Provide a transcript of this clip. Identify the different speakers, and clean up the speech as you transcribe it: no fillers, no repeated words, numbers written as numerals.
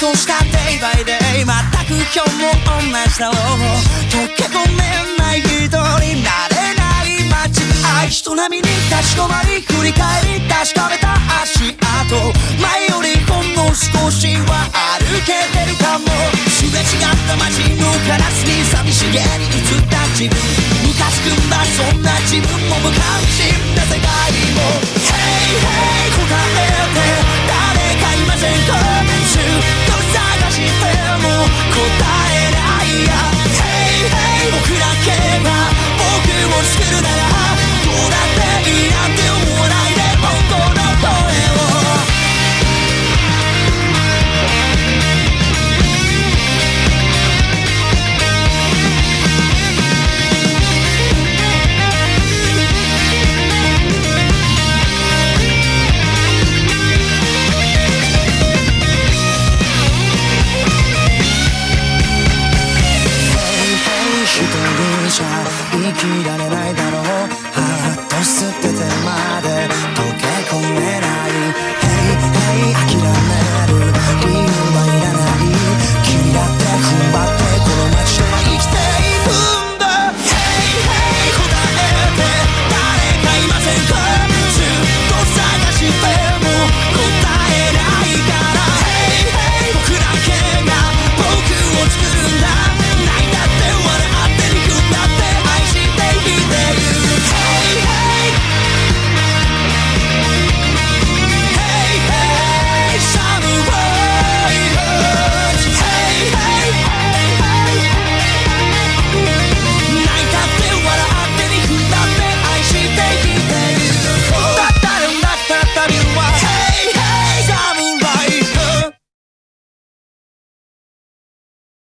Speaker 1: としたデイバイデイ、全く今日も同じだろう。溶け込めない人になれない街、愛人並みに立ち止まり振り返り確かめた足跡、前よりほんの少しは歩けてるかも。すれ違った街のガラスに寂しげに映った自分、ムカつくんだそんな自分も無関心。